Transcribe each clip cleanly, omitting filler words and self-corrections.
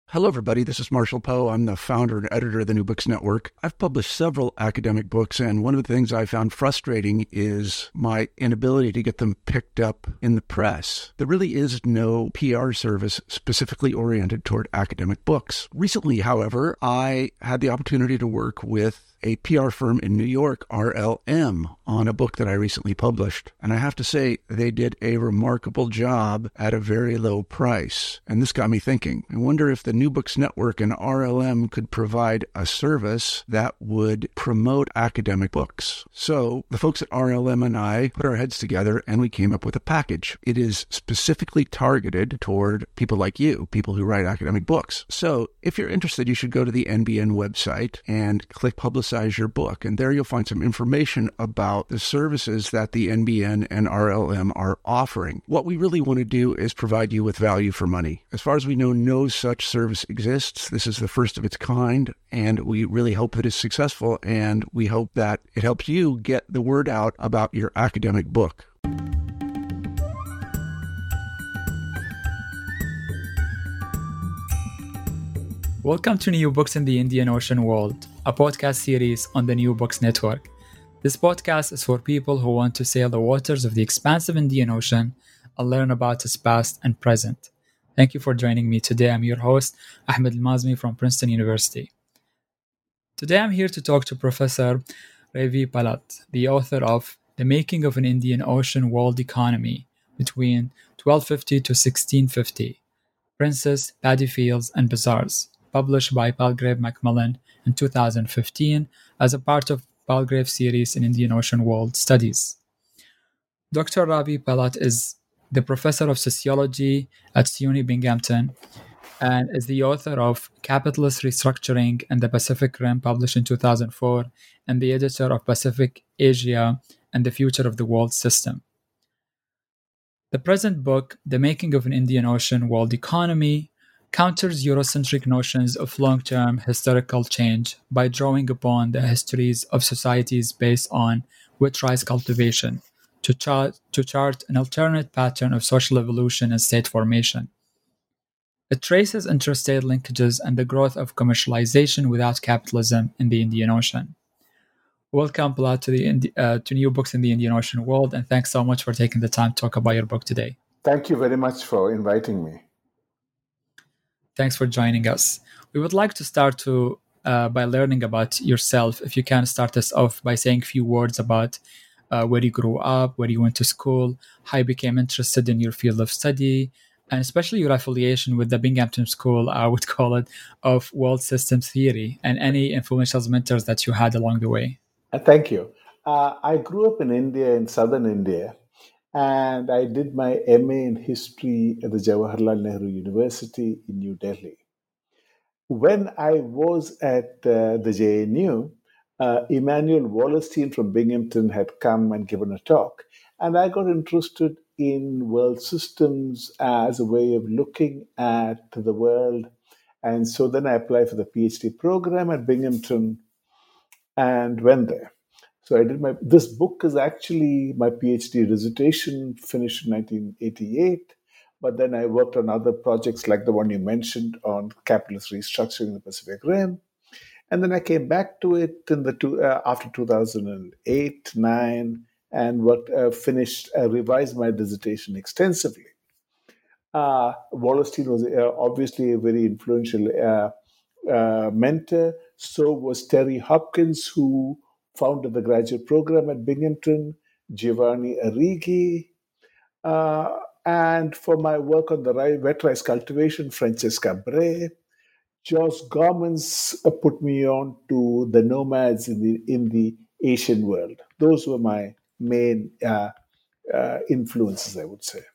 Hello, everybody. This is Marshall Poe. I'm the founder and editor of the New Books Network. I've published several academic books, and one of the things I found frustrating is my inability to get them picked up in the press. There really is no PR service specifically oriented toward academic books. Recently, however, I had the opportunity to work with a PR firm in New York, RLM, on a book that I recently published. And I have to say, they did a remarkable job at a very low price. And this got me thinking. I wonder if the New Books Network and RLM could provide a service that would promote academic books. So the folks at RLM and I put our heads together and we came up with a package. It is specifically targeted toward people like you, people who write academic books. So if you're interested, you should go to the NBN website and click Publicize Your Book. And there you'll find some information about the services that the NBN and RLM are offering. What we really want to do is provide you with value for money. As far as we know, no such service exists. This is the first of its kind, and we really hope that it's successful, and we hope that it helps you get the word out about your academic book. Welcome to New Books in the Indian Ocean World, a podcast series on the New Books Network. This podcast is for people who want to sail the waters of the expansive Indian Ocean and learn about its past and present. Thank you for joining me today. I'm your host, Ahmed Al-Mazmi from Princeton University. Today I'm here to talk to Professor Ravi Palat, the author of The Making of an Indian Ocean World Economy between 1250 to 1650, Princes, Paddy Fields, and Bazaars, published by Palgrave Macmillan in 2015 as a part of Palgrave series in Indian Ocean World Studies. Dr. Ravi Palat is the professor of sociology at SUNY Binghamton and is the author of Capitalist Restructuring and the Pacific Rim, published in 2004, and the editor of Pacific Asia and the Future of the World System. The present book, The Making of an Indian Ocean World Economy, counters Eurocentric notions of long-term historical change by drawing upon the histories of societies based on wheat rice cultivation to chart an alternate pattern of social evolution and state formation. It traces interstate linkages and the growth of commercialization without capitalism in the Indian Ocean. Welcome, Palat, to New Books in the Indian Ocean World, and thanks so much for taking the time to talk about your book today. Thank you very much for inviting me. Thanks for joining us. We would like to start by learning about yourself. If you can start us off by saying a few words about where you grew up, where you went to school, how you became interested in your field of study, and especially your affiliation with the Binghamton School, I would call it, of world systems theory, and any influential mentors that you had along the way. Thank you. I grew up in India, in southern India, and I did my MA in history at the Jawaharlal Nehru University in New Delhi. When I was at the JNU, Emmanuel Wallerstein from Binghamton had come and given a talk, and I got interested in world systems as a way of looking at the world. And so then I applied for the PhD program at Binghamton and went there. So I did this book is actually my PhD dissertation, finished in 1988. But then I worked on other projects like the one you mentioned on capitalist restructuring in the Pacific Rim. And then I came back to it in after 2008-9 and revised my dissertation extensively. Wallerstein was obviously a very influential mentor. So was Terry Hopkins, who founded the graduate program at Binghamton, Giovanni Arrighi, and for my work on the wet rice cultivation, Francesca Bray. Josh Gormans put me on to the nomads in the Asian world. Those were my main influences, I would say.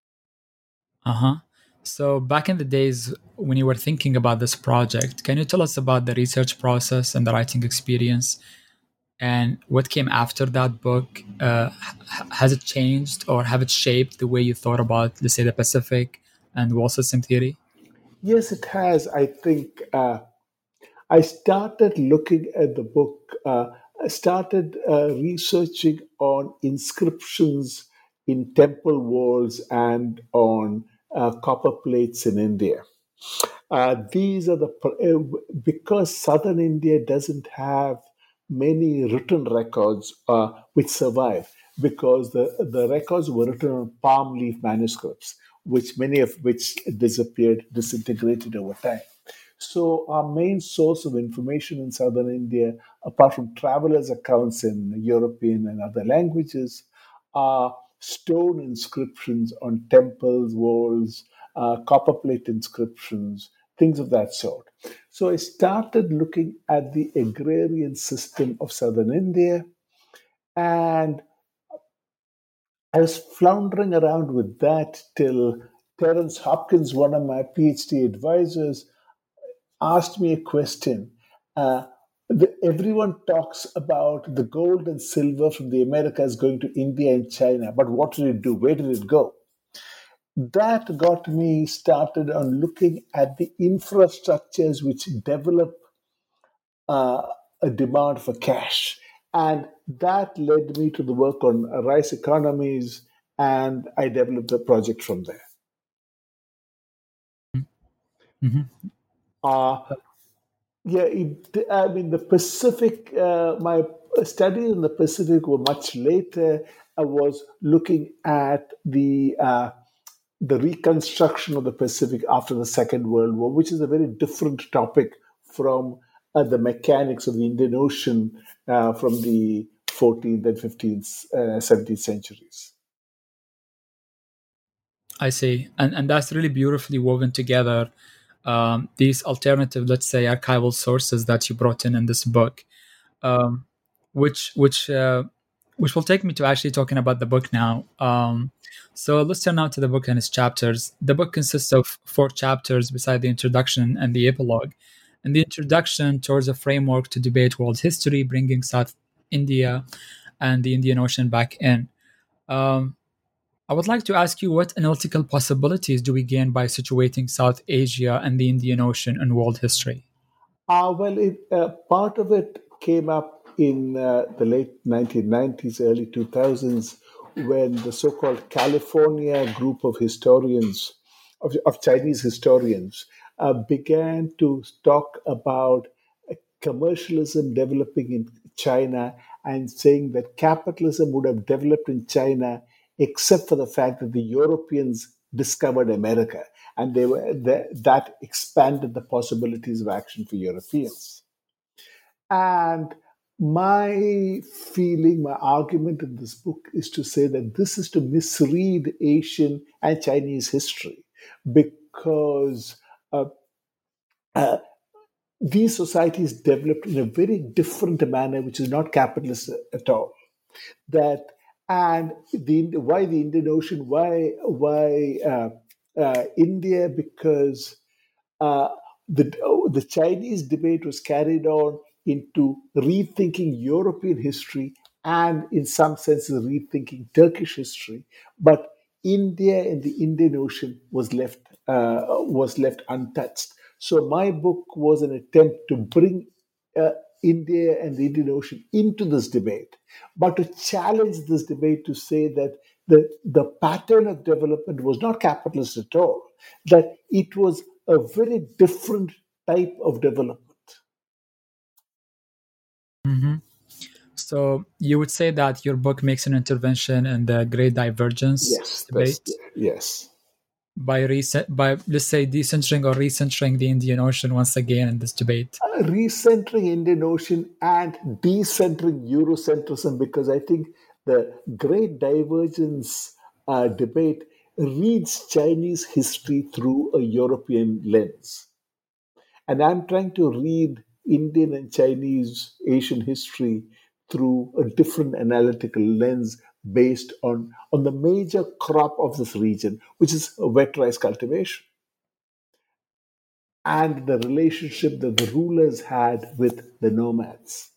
So back in the days when you were thinking about this project, can you tell us about the research process and the writing experience and what came after that book? Has it changed or have it shaped the way you thought about, let's say, the Pacific and world system theory? Yes, it has. I think I started looking at the book, I started researching on inscriptions in temple walls and on copper plates in India. These are because southern India doesn't have many written records which survive, because the records were written on palm leaf manuscripts, which many of which disappeared, disintegrated over time. So our main source of information in southern India, apart from travelers' accounts in European and other languages, are stone inscriptions on temples, walls, copper plate inscriptions, things of that sort. So I started looking at the agrarian system of southern India, and I was floundering around with that till Terence Hopkins, one of my PhD advisors, asked me a question. Uh, Everyone talks about the gold and silver from the Americas going to India and China, but what did it do? Where did it go? That got me started on looking at the infrastructures which develop uh, a demand for cash. And that led me to the work on rice economies, and I developed the project from there. Mhm. Uh, yeah, I mean, the Pacific, my studies in the Pacific were much later. I was looking at the reconstruction of the Pacific after the Second World War, which is a very different topic from the mechanics of the Indian Ocean from the 14th and 15th, 17th centuries. I see, and that's really beautifully woven together. These alternative, let's say, archival sources that you brought in this book, um, which which uh, which will take me to actually talking about the book now. So let's turn now to the book and its chapters. The book consists of 4 chapters beside the introduction and the epilogue. And the introduction towards a framework to debate world history, bringing South India and the Indian Ocean back in. Um, I would like to ask you, what analytical possibilities do we gain by situating South Asia and the Indian Ocean in world history? Part of it came up in the late 1990s, early 2000s, when the so called California group of historians, of Chinese historians, began to talk about commercialism developing in China and saying that capitalism would have developed in China except for the fact that the Europeans discovered America, and that expanded the possibilities of action for Europeans. And my feeling, my argument in this book is to say that this is to misread Asian and Chinese history, because uh, uh, these societies developed in a very different manner, which is not capitalist at all. That and why the Indian Ocean? Why India? Because uh, the Chinese debate was carried on into rethinking European history and, in some senses, rethinking Turkish history. But India and the Indian Ocean was left untouched. So my book was an attempt to bring uh, India and the Indian Ocean into this debate, but to challenge this debate to say that the pattern of development was not capitalist at all, that it was a very different type of development. Mhm. So you would say that your book makes an intervention in the Great Divergence Yes, debate yes. by let's say decentering or recentering the Indian Ocean once again in this debate. Recentering Indian Ocean and decentering Eurocentrism, because I think the Great Divergence debate reads Chinese history through a European lens. And I'm trying to read Indian and Chinese Asian history through a different analytical lens based on the major crop of this region, which is wet rice cultivation, and the relationship that the rulers had with the nomads.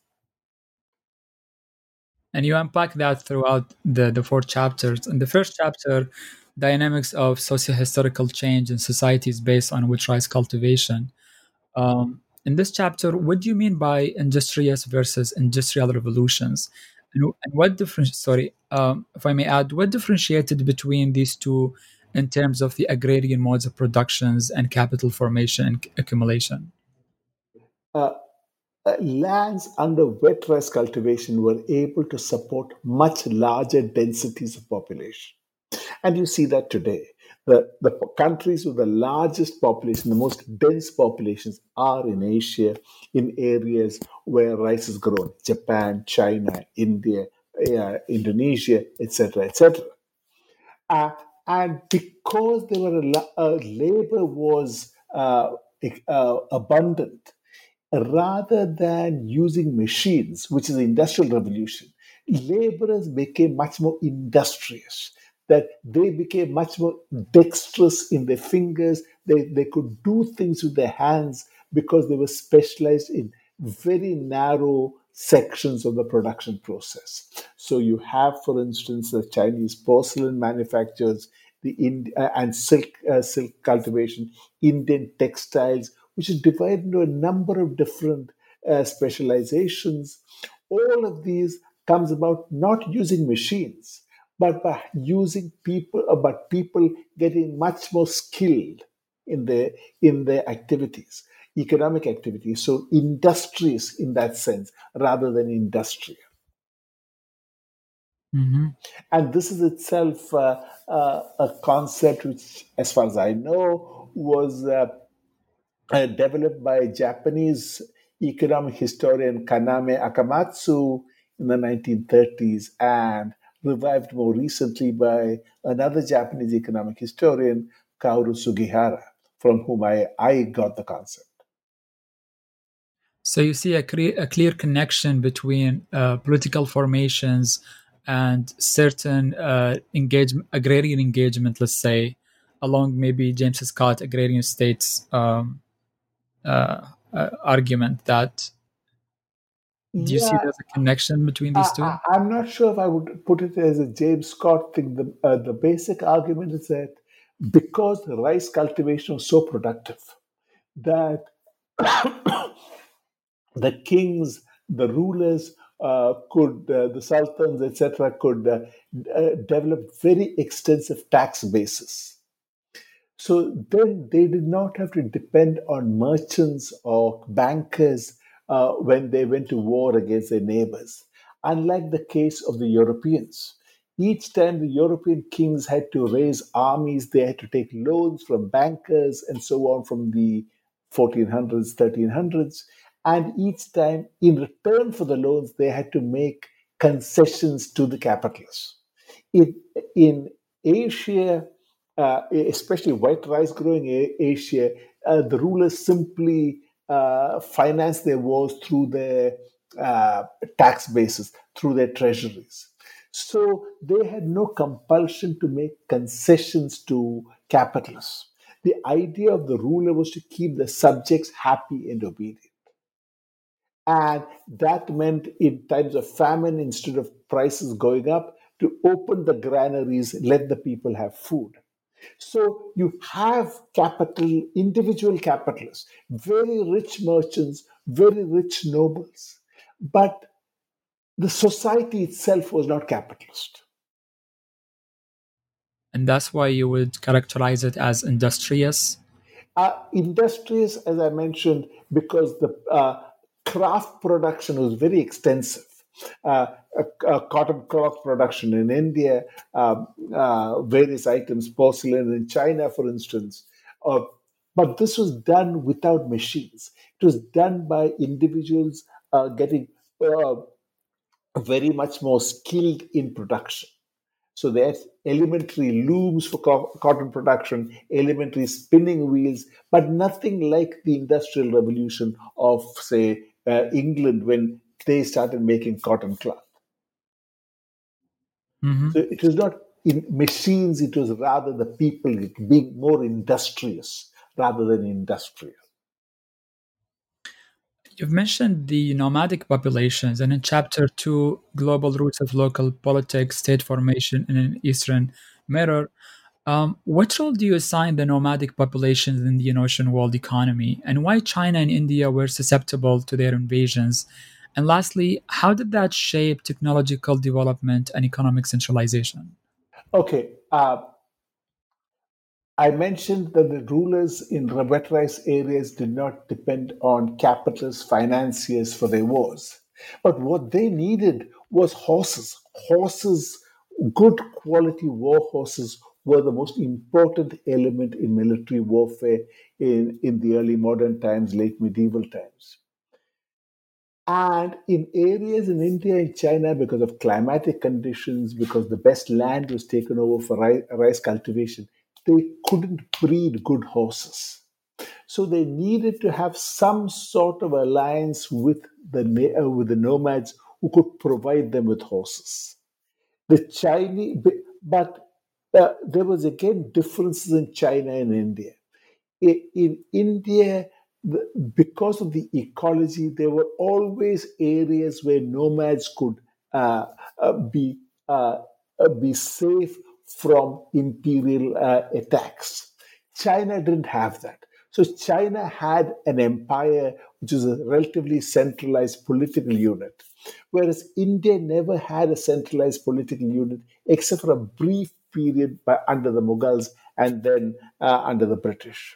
And you unpack that throughout the 4 chapters. In the first chapter, dynamics of socio-historical change in societies based on wheat rice cultivation. In this chapter, what do you mean by industrious versus industrial revolutions? And what difference, sorry, if I may add, what differentiated between these two in terms of the agrarian modes of productions and capital formation and accumulation? Uh, Lands under wet rice cultivation were able to support much larger densities of population. And you see that today. The countries with the largest population, the most dense populations, are in Asia, in areas where rice is grown: Japan, China, India, Indonesia, etc., etc. Uh, and because there were labor was abundant, rather than using machines, which is the industrial revolution, laborers became much more industrious, that they became much more dexterous in their fingers. They could do things with their hands because they were specialized in very narrow sections of the production process. So you have, for instance, the Chinese porcelain manufacturers, and silk cultivation, Indian textiles, which is divided into a number of different specializations. All of these comes about not using machines, but by using people, but people getting much more skilled in their activities, economic activities. So industrious in that sense, rather than industrial. Mm-hmm. And this is itself a concept which, as far as I know, was developed by Japanese economic historian Kaname Akamatsu in the 1930s, and revived more recently by another Japanese economic historian, Kaoru Sugihara, from whom I got the concept. So you see a clear connection between political formations and certain agrarian engagement, let's say, along maybe James Scott agrarian states argument. That do you see Yeah, there's a connection between these two? I'm not sure if I would put it as a James Scott thing. The basic argument is that because the rice cultivation was so productive, that the kings, the rulers, the sultans, etc., could develop very extensive tax bases. So then they did not have to depend on merchants or bankers when they went to war against their neighbors. Unlike the case of the Europeans, each time the European kings had to raise armies, they had to take loans from bankers and so on from the 1400s, 1300s. And each time, in return for the loans, they had to make concessions to the capitalists. In Asia, especially white rice growing Asia, the rulers simply financed their wars through their tax bases, through their treasuries. So they had no compulsion to make concessions to capitalists. The idea of the ruler was to keep the subjects happy and obedient. And that meant in times of famine, instead of prices going up, to open the granaries, let the people have food. So you have capital, individual capitalists, very rich merchants, very rich nobles. But the society itself was not capitalist. And that's why you would characterize it as industrious. Industrious, as I mentioned, because the craft production was very extensive. Cotton cloth production in India, various items, porcelain in China, for instance. Uh, but this was done without machines. It was done by individuals getting very much more skilled in production. So there's elementary looms for cotton production, elementary spinning wheels, but nothing like the Industrial Revolution of, say, England when they started making cotton cloth. Mm-hmm. So it was not in machines, it was rather the people being more industrious rather than industrial. You've mentioned the nomadic populations, and in Chapter 2, Global Roots of Local Politics, State Formation in an Eastern Mirror, what role do you assign the nomadic populations in the Indian Ocean world economy, and why China and India were susceptible to their invasions? And lastly, how did that shape technological development and economic centralization? Okay. I mentioned that the rulers in wet rice areas did not depend on capitalists, financiers for their wars. But what they needed was horses. Horses, good quality war horses, were the most important element in military warfare in the early modern times, late medieval times. And in areas in India and China, because of climatic conditions, because the best land was taken over for rice cultivation, they couldn't breed good horses. So they needed to have some sort of alliance with the nomads who could provide them with horses. The Chinese, but there was again differences in China and India. In India, because of the ecology, there were always areas where nomads could uh, uh, be uh, be safe from imperial attacks. China didn't have that. So China had an empire which is a relatively centralized political unit, whereas India never had a centralized political unit except for a brief period under the Mughals and then under the British.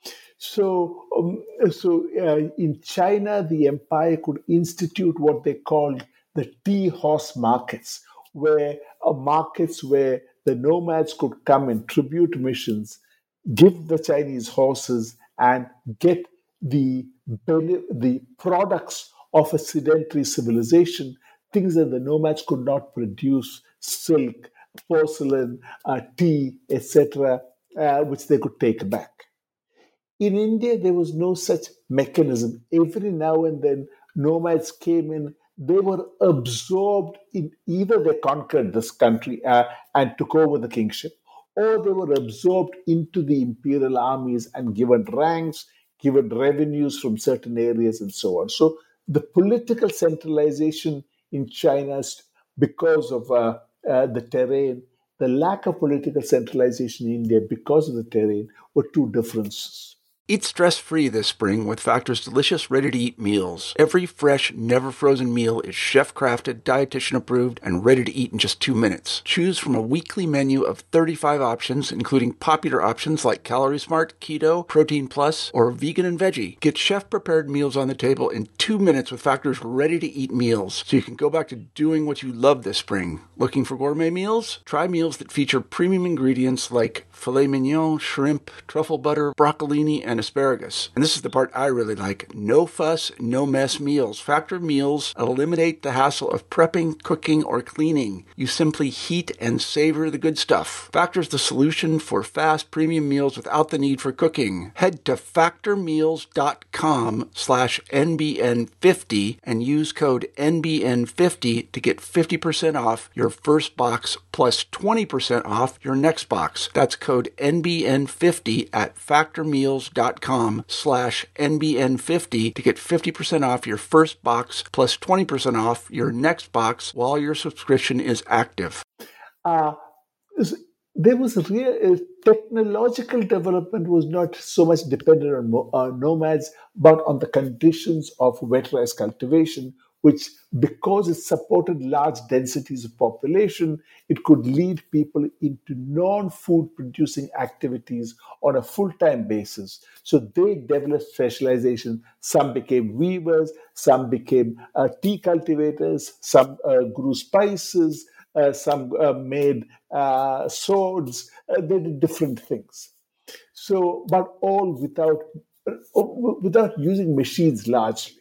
So in China, the empire could institute what they called the tea horse markets, where markets where the nomads could come in tribute missions, give the Chinese horses, and get the products of a sedentary civilization, things that the nomads could not produce: silk, porcelain, tea, etc., which they could take back. In India, there was no such mechanism. Every now and then, nomads came in. They were absorbed in either they conquered this country and took over the kingship, or they were absorbed into the imperial armies and given ranks, given revenues from certain areas, and so on. So the political centralization in China, because of the terrain, the lack of political centralization in India because of the terrain, were two differences. Eat stress-free this spring with Factor's delicious ready-to-eat meals. Every fresh, never-frozen meal is chef-crafted, dietitian-approved, and ready to eat in just 2 minutes. Choose from a weekly menu of 35 options, including popular options like Calorie Smart, Keto, Protein Plus, or Vegan and Veggie. Get chef-prepared meals on the table in 2 minutes with Factor's ready-to-eat meals, so you can go back to doing what you love this spring. Looking for gourmet meals? Try meals that feature premium ingredients like filet mignon, shrimp, truffle butter, broccolini, and asparagus. And this is the part I really like. No fuss, no mess meals. Factor meals eliminate the hassle of prepping, cooking, or cleaning. You simply heat and savor the good stuff. Factor's the solution for fast premium meals without the need for cooking. Head to factormeals.com/NBN50 and use code NBN50 to get 50% off your first box plus 20% off your next box. That's code NBN50 at factormeals.com/NBN50 to get 50% off your first box plus 20% off your next box while your subscription is active. There was real technological development was not so much dependent on nomads, but on the conditions of wet rice cultivation, which, because it supported large densities of population, it could lead people into non-food producing activities on a full-time basis. So they developed specialization. Some became weavers, some became tea cultivators, some grew spices, some made swords. They did different things. So, but all without using machines largely.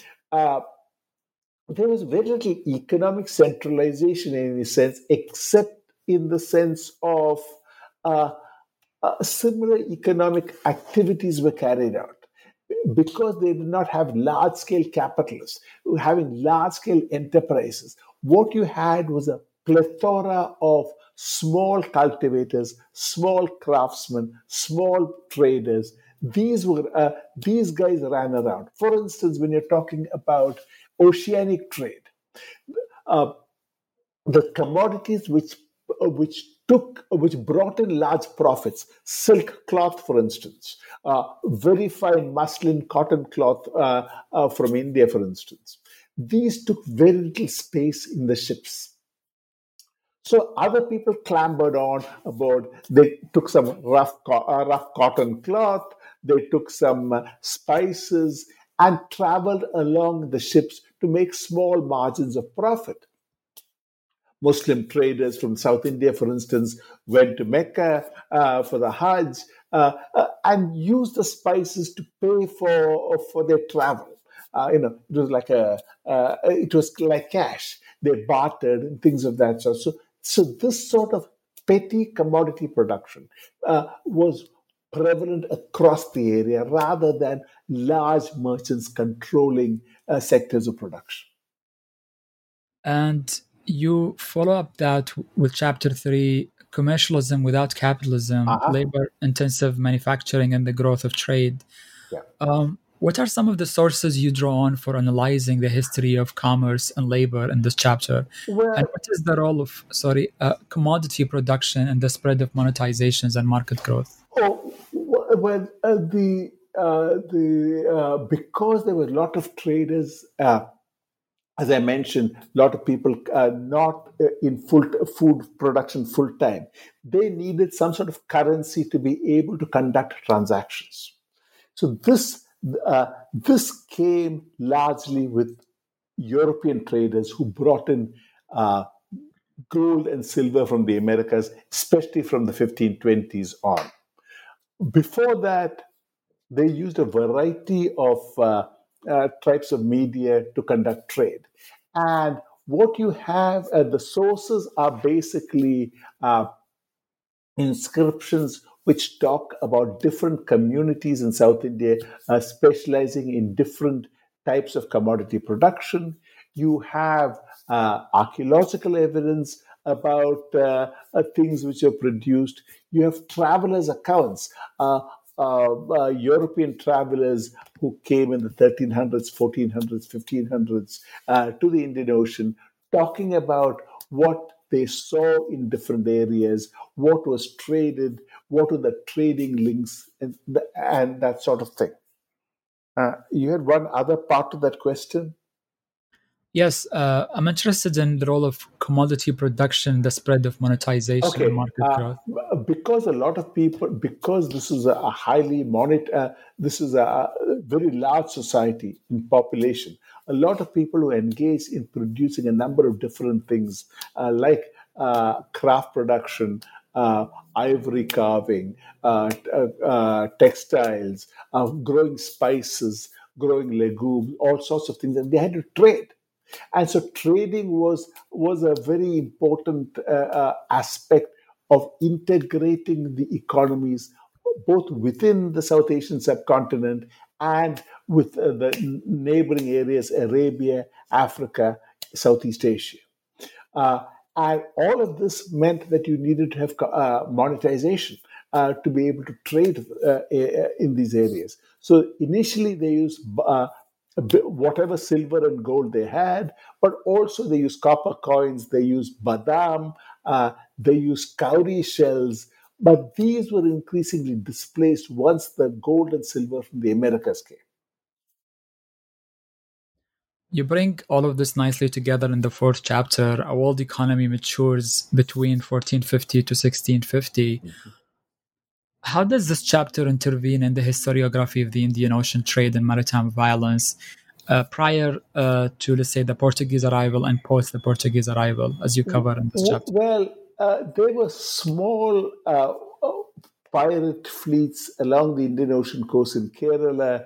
There was very little economic centralization in any sense, except in the sense of similar economic activities were carried out. Because they did not have large-scale capitalists, having large-scale enterprises, what you had was a plethora of small cultivators, small craftsmen, small traders. These guys ran around. For instance, when you're talking about oceanic trade, the commodities which brought in large profits, silk cloth, for instance, very fine muslin cotton cloth from India, for instance. These took very little space in the ships. So other people clambered on aboard. They took some rough cotton cloth. They took some spices and traveled along the ships to make small margins of profit. Muslim traders from South India, for instance, went to Mecca for the Hajj and used the spices to pay for their travel. It was like cash. They bartered and things of that sort. So this sort of petty commodity production was prevalent across the area rather than large merchants controlling sectors of production. And you follow up that with chapter 3, commercialism without capitalism, labor intensive manufacturing, and the growth of trade. Yeah. What are some of the sources you draw on for analyzing the history of commerce and labor in this chapter? Well, and what is the role of commodity production in the spread of monetizations and market growth? Because there were a lot of traders, as I mentioned, a lot of people not in food production full time. They needed some sort of currency to be able to conduct transactions. So this came largely with European traders who brought in gold and silver from the Americas, especially from the 1520s on. Before that, they used a variety of types of media to conduct trade. And what you have, the sources are basically inscriptions which talk about different communities in South India specializing in different types of commodity production. You have archaeological evidence about things which are produced. You have travelers' accounts, European travelers who came in the 1300s, 1400s, 1500s to the Indian Ocean, talking about what they saw in different areas, what was traded, what were the trading links, and that sort of thing. You had one other part to that question? Yes, I'm interested in the role of commodity production, the spread of monetization and market growth. Because a lot of people, because this is a this is a very large society in population, a lot of people who engage in producing a number of different things, like craft production, ivory carving, textiles, growing spices, growing legumes, all sorts of things, and they had to trade. And so trading was a very important aspect of integrating the economies both within the South Asian subcontinent and with the neighboring areas, Arabia, Africa, Southeast Asia. And all of this meant that you needed to have monetization to be able to trade in these areas. So initially they used whatever silver and gold they had, but also they used copper coins, they used badam, they used cowrie shells, but these were increasingly displaced once the gold and silver from the Americas came. You bring all of this nicely together in the 4th chapter. A world economy matures between 1450 to 1650. Mm-hmm. How does this chapter intervene in the historiography of the Indian Ocean trade and maritime violence prior to, let's say, the Portuguese arrival and post the Portuguese arrival, as you cover in this chapter? Well, there were small pirate fleets along the Indian Ocean coast in Kerala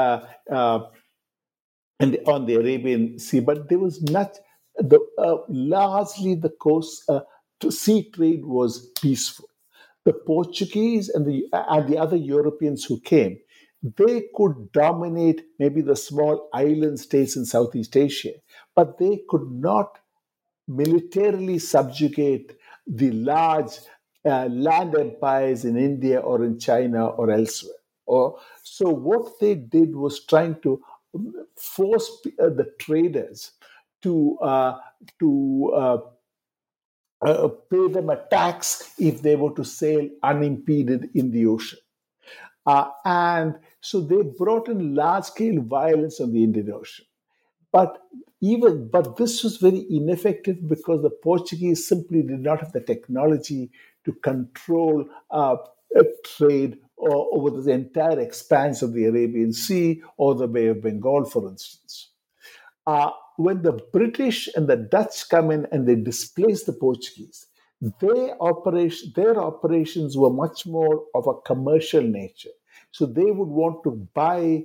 and on the Arabian Sea, but there was not largely the coast to sea trade was peaceful. The Portuguese and the other Europeans who came, they could dominate maybe the small island states in Southeast Asia, but they could not militarily subjugate the large land empires in India or in China or elsewhere. So what they did was trying to force the traders to pay them a tax if they were to sail unimpeded in the ocean. And so they brought in large-scale violence on the Indian Ocean. But this was very ineffective because the Portuguese simply did not have the technology to control trade over the entire expanse of the Arabian Sea or the Bay of Bengal, for instance. When the British and the Dutch come in and they displace the Portuguese, their operations were much more of a commercial nature. So they would want to buy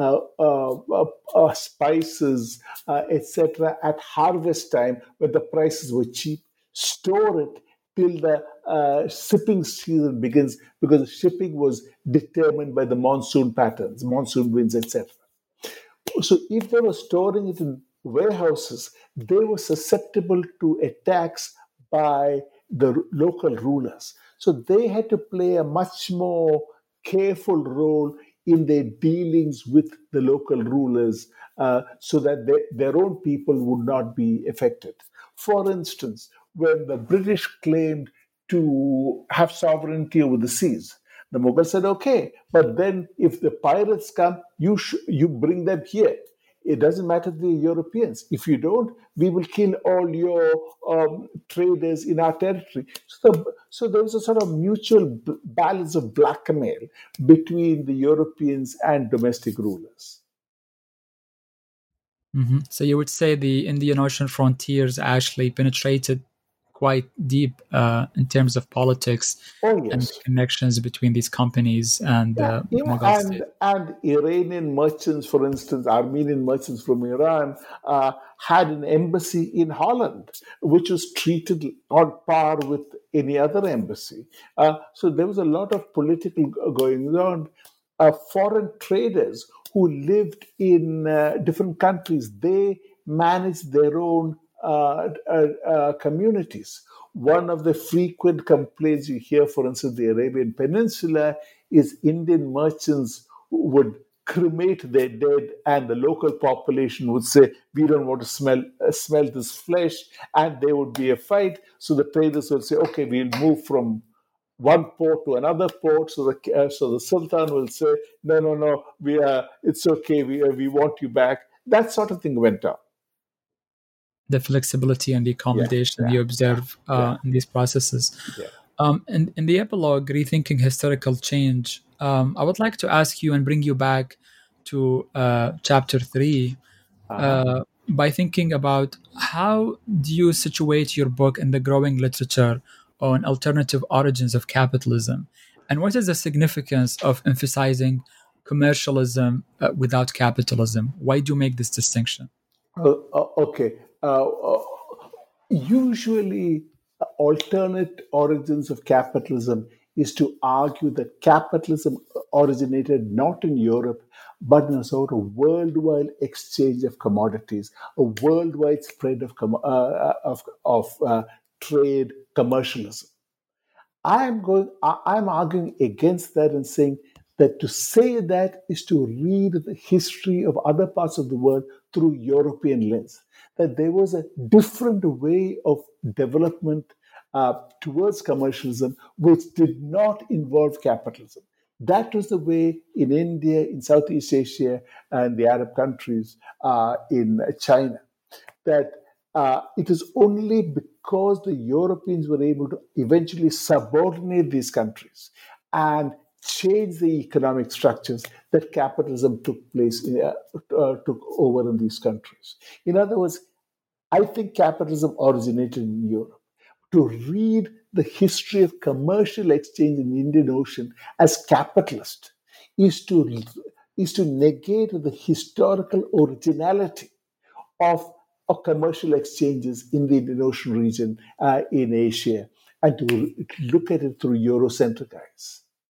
spices, etc., at harvest time when the prices were cheap, store it till the shipping season begins, because the shipping was determined by the monsoon patterns, monsoon winds, etc. So if they were storing it in warehouses, they were susceptible to attacks by the local rulers. So they had to play a much more careful role in their dealings with the local rulers so that their own people would not be affected. For instance, when the British claimed to have sovereignty over the seas, the Mughals said, okay, but then if the pirates come, you bring them here. It doesn't matter to the Europeans. If you don't, we will kill all your traders in our territory. So there was a sort of mutual balance of blackmail between the Europeans and domestic rulers. Mm-hmm. So you would say the Indian Ocean frontiers actually penetrated quite deep in terms of politics and connections between these companies and Mughal state. And Iranian merchants, for instance, Armenian merchants from Iran had an embassy in Holland, which was treated on par with any other embassy. So there was a lot of political going on. Foreign traders who lived in different countries, they managed their own communities. One of the frequent complaints you hear, for instance, the Arabian Peninsula, is Indian merchants who would cremate their dead, and the local population would say, "We don't want to smell this flesh," and there would be a fight. So the traders would say, "Okay, we'll move from one port to another port." So the Sultan will say, "No, it's okay. We want you back." That sort of thing went on. The flexibility and the accommodation you observe in these processes. In the epilogue, Rethinking Historical Change, I would like to ask you and bring you back to chapter 3 by thinking about how do you situate your book in the growing literature on alternative origins of capitalism, and what is the significance of emphasizing commercialism without capitalism? Why do you make this distinction? Okay. Usually, alternate origins of capitalism is to argue that capitalism originated not in Europe, but in a sort of worldwide exchange of commodities, a worldwide spread of trade commercialism. I'm arguing against that and saying that to say that is to read the history of other parts of the world through European lens, that there was a different way of development towards commercialism which did not involve capitalism. That was the way in India, in Southeast Asia, and the Arab countries, in China. That it is only because the Europeans were able to eventually subordinate these countries and change the economic structures that capitalism took over in these countries. In other words, I think capitalism originated in Europe. To read the history of commercial exchange in the Indian Ocean as capitalist is to negate the historical originality of commercial exchanges in the Indian Ocean region in Asia, and to look at it through Eurocentric eyes.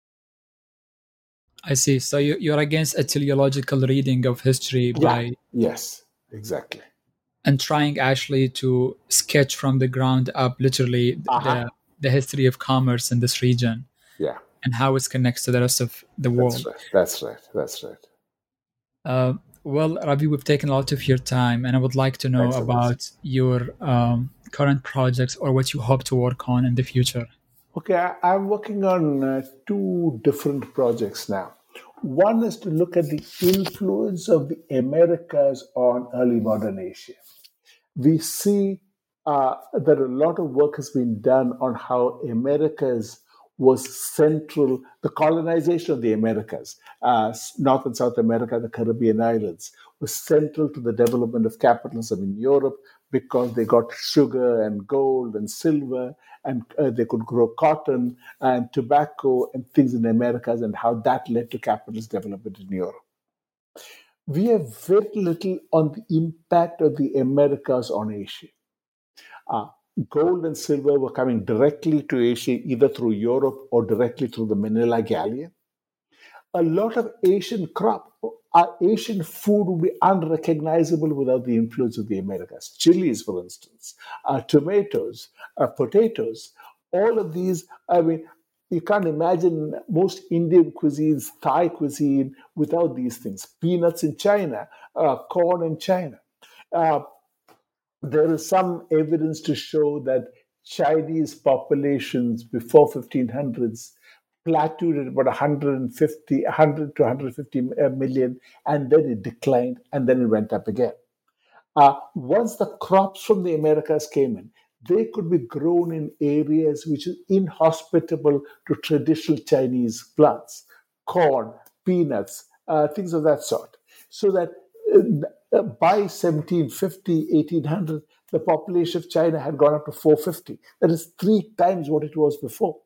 I see. So you're against a teleological reading of history by... Yes, exactly. And trying actually to sketch from the ground up, literally, the history of commerce in this region. Yeah. And how it connects to the rest of the world. That's right. Well, Ravi, we've taken a lot of your time, and I would like to know about your current projects or what you hope to work on in the future. Okay, I'm working on 2 different projects now. One is to look at the influence of the Americas on early modern Asia. We see that a lot of work has been done on how Americas was central, the colonization of the Americas, North and South America, the Caribbean islands, was central to the development of capitalism in Europe because they got sugar and gold and silver, and they could grow cotton and tobacco and things in the Americas, and how that led to capitalist development in Europe. We have very little on the impact of the Americas on Asia. Gold and silver were coming directly to Asia, either through Europe or directly through the Manila Galleon. A lot of Asian Asian food would be unrecognizable without the influence of the Americas. Chilies, for instance, tomatoes, potatoes, all of these, you can't imagine most Indian cuisines, Thai cuisine, without these things. Peanuts in China, corn in China. There is some evidence to show that Chinese populations before 1500s plateaued at about 100 to 150 million, and then it declined, and then it went up again. Once the crops from the Americas came in, they could be grown in areas which is inhospitable to traditional Chinese plants, corn, peanuts, things of that sort. So that by 1750, 1800, the population of China had gone up to 450. That is 3 times what it was before.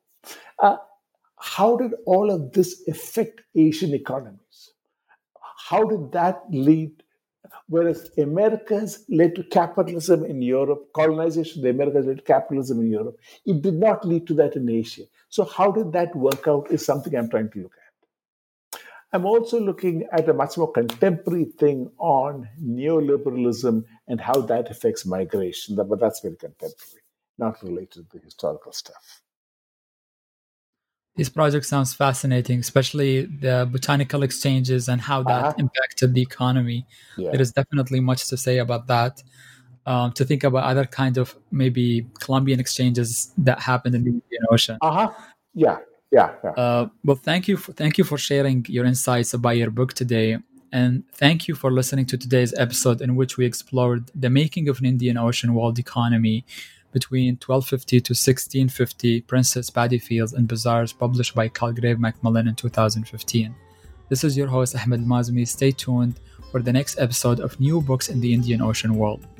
How did all of this affect Asian economies? How did that lead? Whereas Americas led to capitalism in Europe, colonization of the Americas led to capitalism in Europe, it did not lead to that in Asia. So how did that work out is something I'm trying to look at. I'm also looking at a much more contemporary thing on neoliberalism and how that affects migration, but that's very contemporary, not related to the historical stuff. This project sounds fascinating, especially the botanical exchanges and how that impacted the economy. Yeah. There is definitely much to say about that. To think about other kind of maybe Columbian exchanges that happened in the Indian Ocean. Yeah. Well, thank you for sharing your insights about your book today, and thank you for listening to today's episode in which we explored the making of an Indian Ocean world economy between 1250 to 1650, Princess Paddy Fields and Bazaars, published by Calgrave Macmillan in 2015. This is your host, Ahmed Mazmi. Stay tuned for the next episode of New Books in the Indian Ocean World.